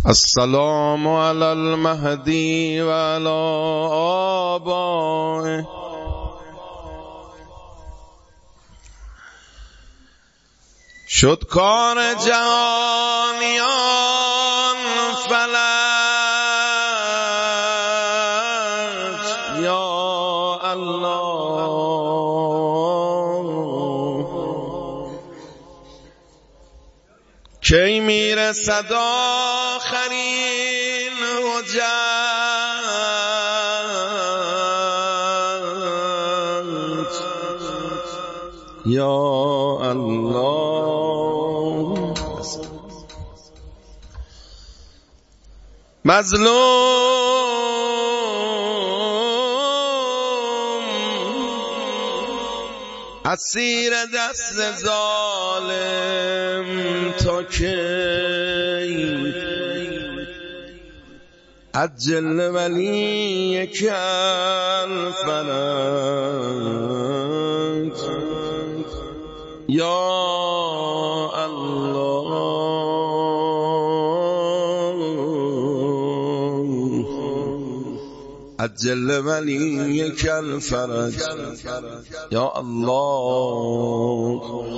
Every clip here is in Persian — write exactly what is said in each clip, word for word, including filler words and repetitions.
السلام علی المهدی و علی آبائه. شد کار جهانیان فلج یا الله، کی میرسد آخرین حجت یا الله. مظلوم اسیر دست ظالم تا کی، عجل ولی کل فرج یا الله، عجل ولی کل فرج یا الله.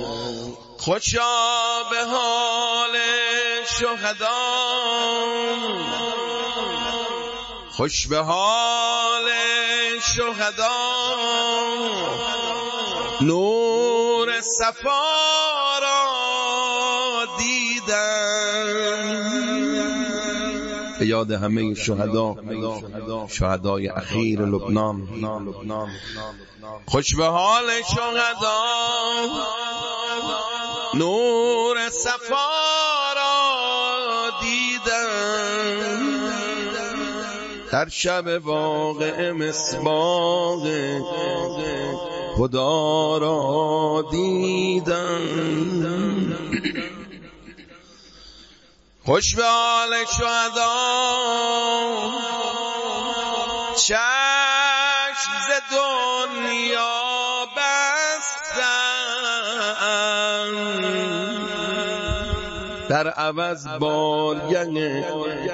خوشا به حال شهدا، خوش به حال شهدا، نور صفا را دیدم. به یاد همه شهدا، شهدای اخیر لبنان. خوش به حال شهدا، نور صفا را دیدم. در شب واقع مصباح خدا را دیدم. خوش به حال شهدا، چشم ز دنیا بستم، در عوض بارگه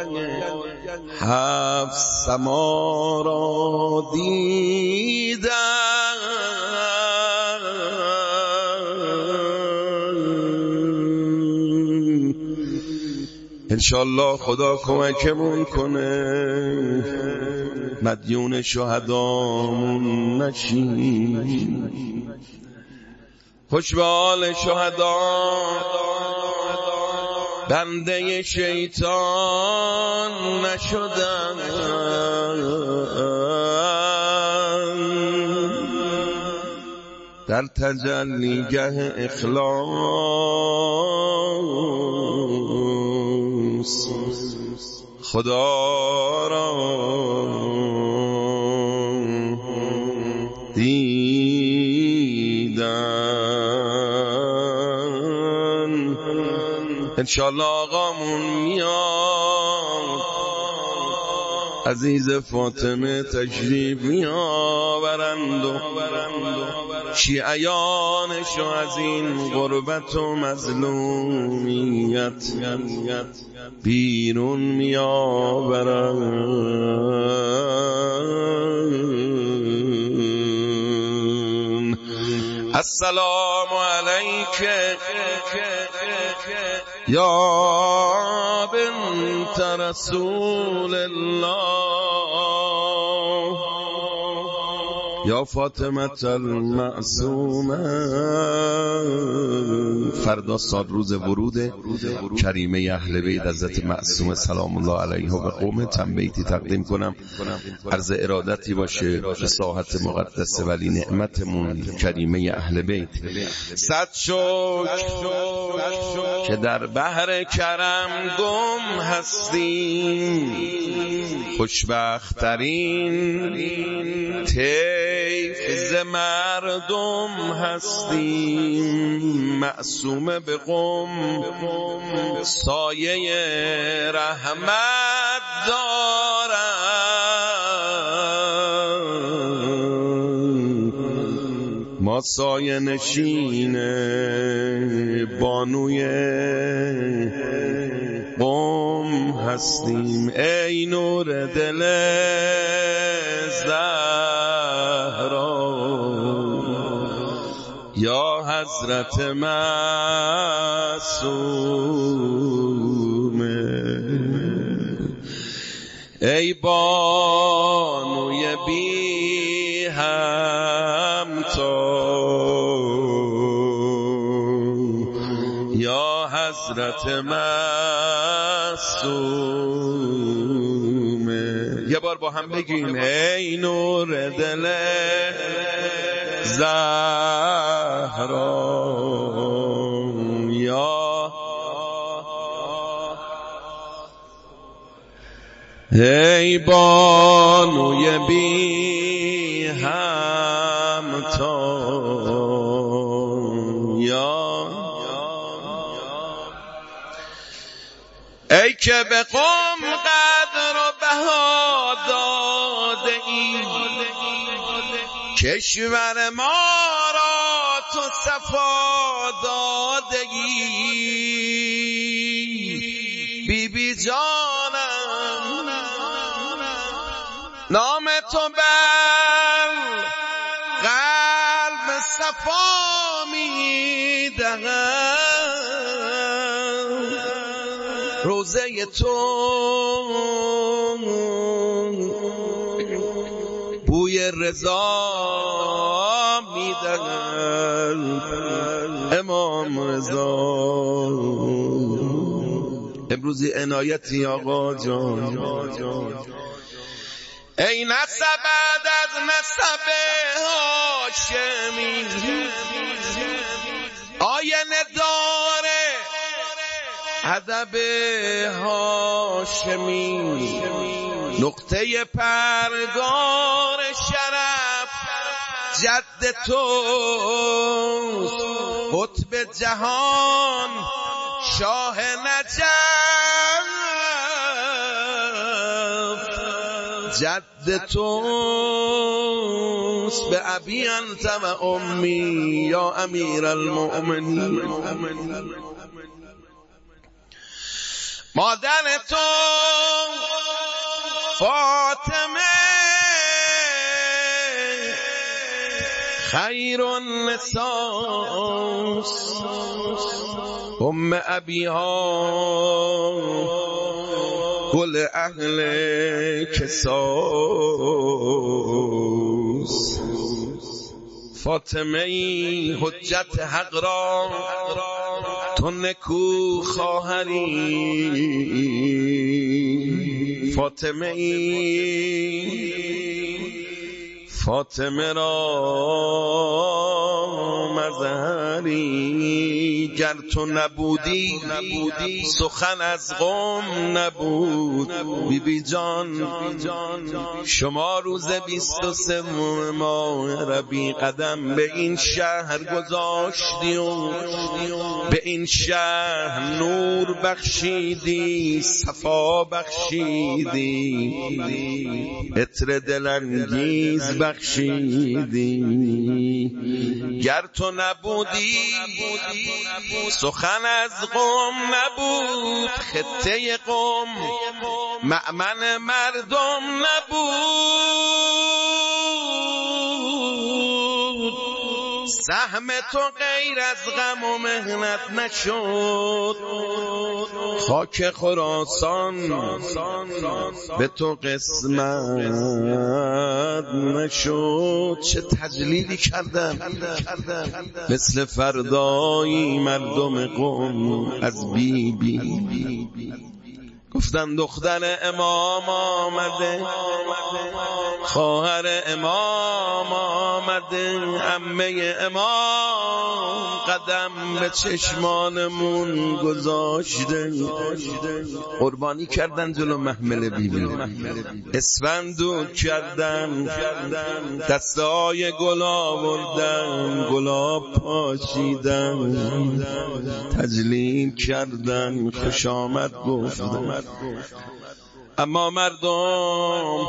هفت سما را دیدم. انشالله خدا کمکمون کنه مدیون شهدامون نشیم. خوش به حال شهدا، بنده شیطان نشدم. در تجلیگه اخلاص خدا را دیدم. انشالله آقامون میاد، عزیز فاطمه تشریف میآورند و شیعیانشو از این غربت و مظلومیت بیرون میآورند. السلام علیک یا بنت رسول الله، یا فاطمه المعصومه. فردا سال روز ورود کریمه اهل بیت حضرت معصومه سلام الله علیها و قوم تنبیتی تقدیم کنم. عرض ارادتی باشه به ساحت مقدس ولی نعمتمون کریمه اهل بیت. صد شکر که در بحر کرم گم هستیم، خوشبخترین طیف ز مردم هستیم. معصومه به قم سایه رحمت دارند، ما سایه نشین بانوی قم هستیم ای نور دل زهرا یا حضرت معصومه ای بانوی بی همتا یا حضرت معصومه. یه بار با هم بگیم ای نور دل زهرا یا ای بانوی بی همتا یا ای که به قوم قدر و بها داده ای کشور ما را تو صفا داده ای بی بی جانم نام تو بر قلب صفا می دهد روزه تو بوی رضا می دهد امام رضا. امروزی عنایتی آقا جان ای نسبت از نسب هاشمی آینه داره ادب هاشمی نقطه پرگار شرف جد توست قطب جهان شاه نجف جد توست به ابی انت و امی یا امیر المؤمنین مادر تو فاطمه خیر النساء ام ابیها گل اهل کساس فاطمه ای حجت حق را تو نکو خواهری فاطمه ای فاطمه را مظهری گر تو نبودی سخن از قوم نبود بی بی جان شما روز بیست و سوم ماه ربیع قدم به این شهر گذاشتی و به این شهر نور بخشیدی صفا بخشیدی عطر دلانگیز بخشیدی گر تو نبودی سخن از قوم نبود خطه قوم مأمن مردم نبود سهم تو غیر از غم و مهنت نشد خاک خراسان به تو قسمت نشد. چه تجلیلی کردن مثل فردایی مردم قوم از بی بی گفتن دختر امام آمده خواهر امام آمده عمه امام قدم به چشمانمون گذاشته قربانی کردن جلو محمل بیبی اسفندو کردن دسته های گل آوردن گلاب پاشیدن تجلیل کردن خوش آمد گفتن. اما مردم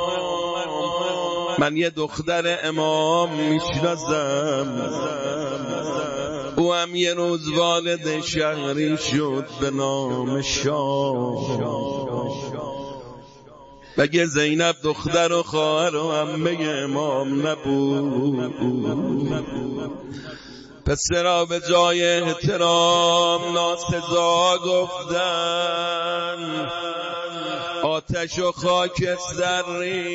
من یه دختر امام میشناسم او هم یه روز والد شهری شد به نام شاه. مگه زینب دختر و خواهر و عمه امام نبود؟ پس را به جای احترام ناسزا گفتن، آتش و خاکستر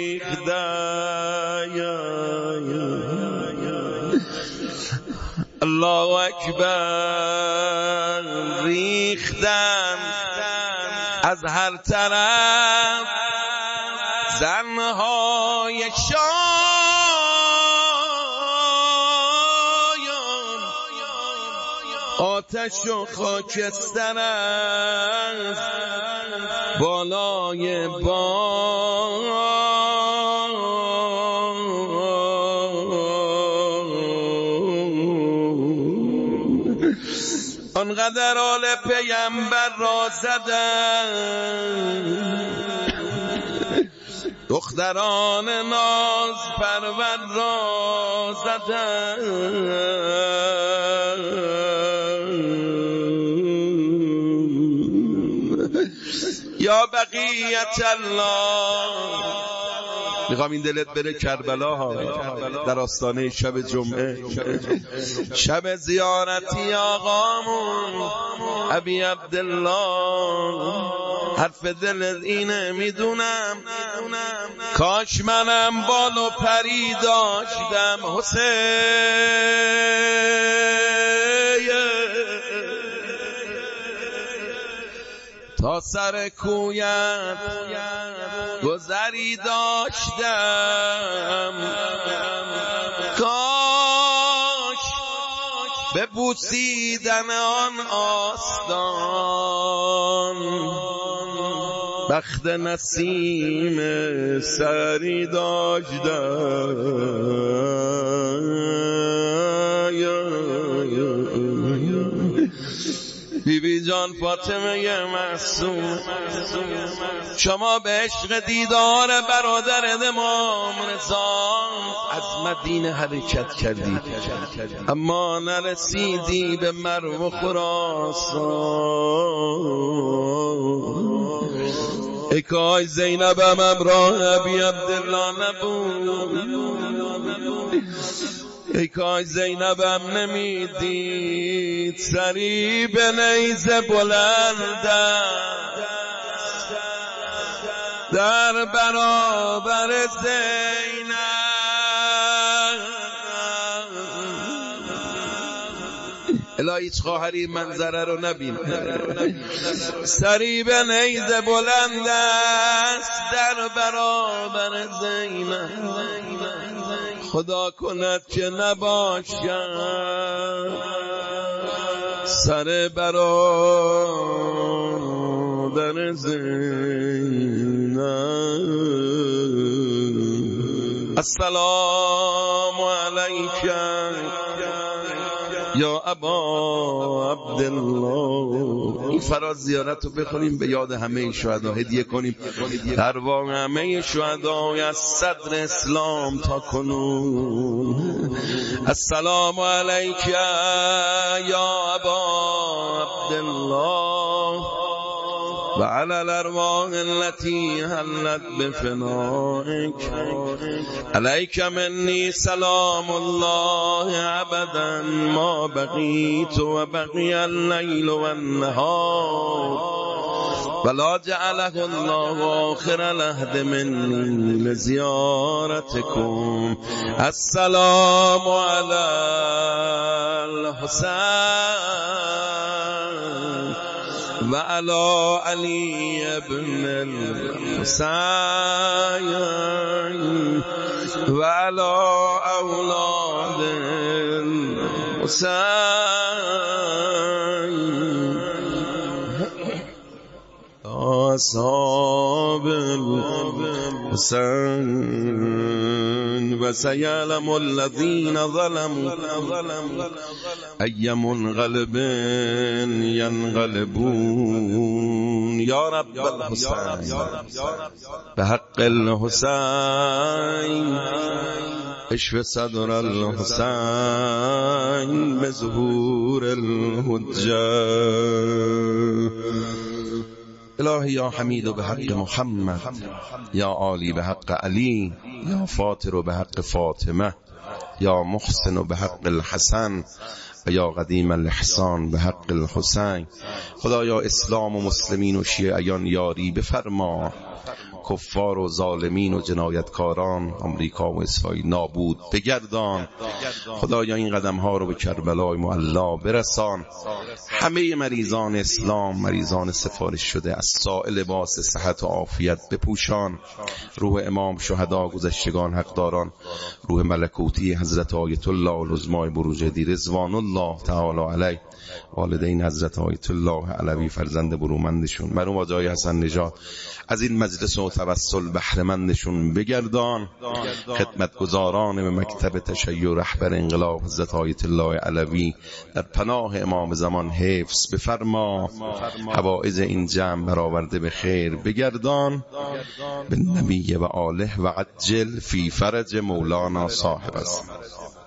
ریختن. الله اکبر. ریختن از هر طرف زنهای شایان، آتش و خاکستر از بالای بام. آنقدر آل پیغمبر را زدن، دختران ناز پرور را زدن. یا بقیت الله. میخوام این دلت بره کربلا ها، در آستانه شب جمعه، شب زیارتی آقامون ابی عبدالله. حرف دلت اینه میدونم، کاش منم بال و پری داشتم حسین، تا سر کویت گذری داشتم. کاش به بوسیدن آن آستان بخت نسیم سری داشتم. بی بی جان فاطمه معصوم، شما به عشق دیدار برادر امام رضا از مدینه حرکت کردی، اما نرسیدی به مرو و خراسان. ای کاش زینب هم همراه ابی عبدالله نبود. ای کاش زینب هم نمیدید سری به نیزه بلند در برابر زینب. الهی هیچ خواهری منظره رو نبین. سری به نیزه بلند است در برابر زینب. خدا کند که نباشد سر برادر زینب. السلام علیک یا ابا عبدالله. این فراز زیارت رو بخونیم، به یاد همه شهدا هدیه کنیم، در واقع همه شهدای از صدر اسلام تا کنون. السلام علیک یا ابا عبدالله و علی الارواح التي حلت بفنائك. علیک منی سلام الله ابدا ما بقیت و بقی اللیل و النهار ولا جعله الله آخر العهد منی لزیارتکم. السلام علی الحسین و علی علی ابن الحسین و علی اولاد الحسین اصحاب الحسین و سیعلم الذین ظلموا ای منقلب ینقلبون. یا رب الحسین به حق الحسین اشف صدر الحسین به ظهور الحجه. الهی یا حمید به حق محمد، یا عالی به حق علی، یا فاطر به حق فاطمه، یا محسن به حق الحسن و یا قدیم الاحسان به حق الحسین. خدایا اسلام و مسلمین و شیعیان یاری بفرما، کفار و ظالمین و جنایتکاران آمریکا و اسرائیل نابود بگردان. خدایا این قدم ها رو به کربلای معلا برسان. همه مریضان اسلام، مریضان سفارش شده، از سائل لباس صحت و عافیت بپوشان. روح امام شهدا، گذشتگان، حقداران، روح ملکوتی حضرت آیت الله العظما بروجردی رضوان الله تعالی علیه، والدین حضرت آیت الله علوی فرزند برومندشون، مرحوم آقای حسن نژاد، از این مجلس و توسل بهره‌مندشون بگردان. خدمتگزاران به مکتب تشیع رهبر انقلاب حضرت آیت الله علوی در پناه امام زمان حفظ بفرما. حوائج این جمع برآورده به خیر بگردان. به نبی و آله و عجل فی فرج مولانا صاحب است.